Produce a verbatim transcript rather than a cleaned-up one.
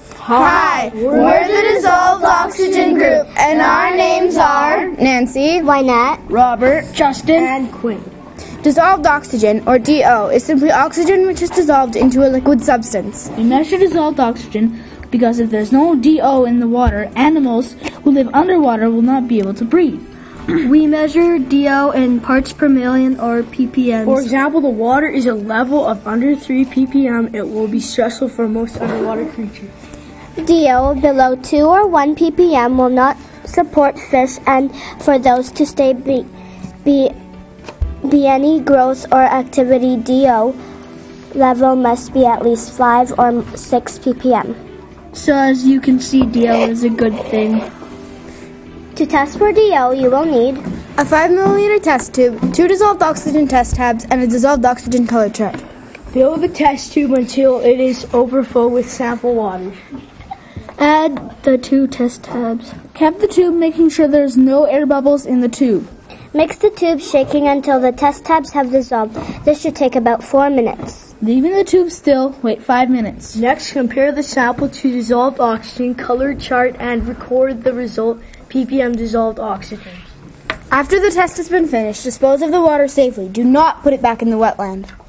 Hi, we're the Dissolved Oxygen Group, and our names are Nancy, Wynette, Robert, Justin, and Quinn. Dissolved oxygen, or D O, is simply oxygen which is dissolved into a liquid substance. We measure dissolved oxygen because if there's no D O in the water, animals who live underwater will not be able to breathe. We measure D O in parts per million, or P P Ms. For example, the water is a level of under three P P M. It will be stressful for most underwater creatures. D O below two or one P P M will not support fish, and for those to stay be, be, be any growth or activity, D O level must be at least five or six P P M. So as you can see, D O is a good thing. To test for D O, you will need a five milliliter test tube, two dissolved oxygen test tabs, and a dissolved oxygen color chart. Fill the test tube until it is overfull with sample water. Add the two test tabs. Cap the tube, making sure there's no air bubbles in the tube. Mix the tube, shaking until the test tabs have dissolved. This should take about four minutes. Leaving the tube still, wait five minutes. Next, compare the sample to dissolved oxygen, color chart, and record the result, P P M dissolved oxygen. After the test has been finished, dispose of the water safely. Do not put it back in the wetland.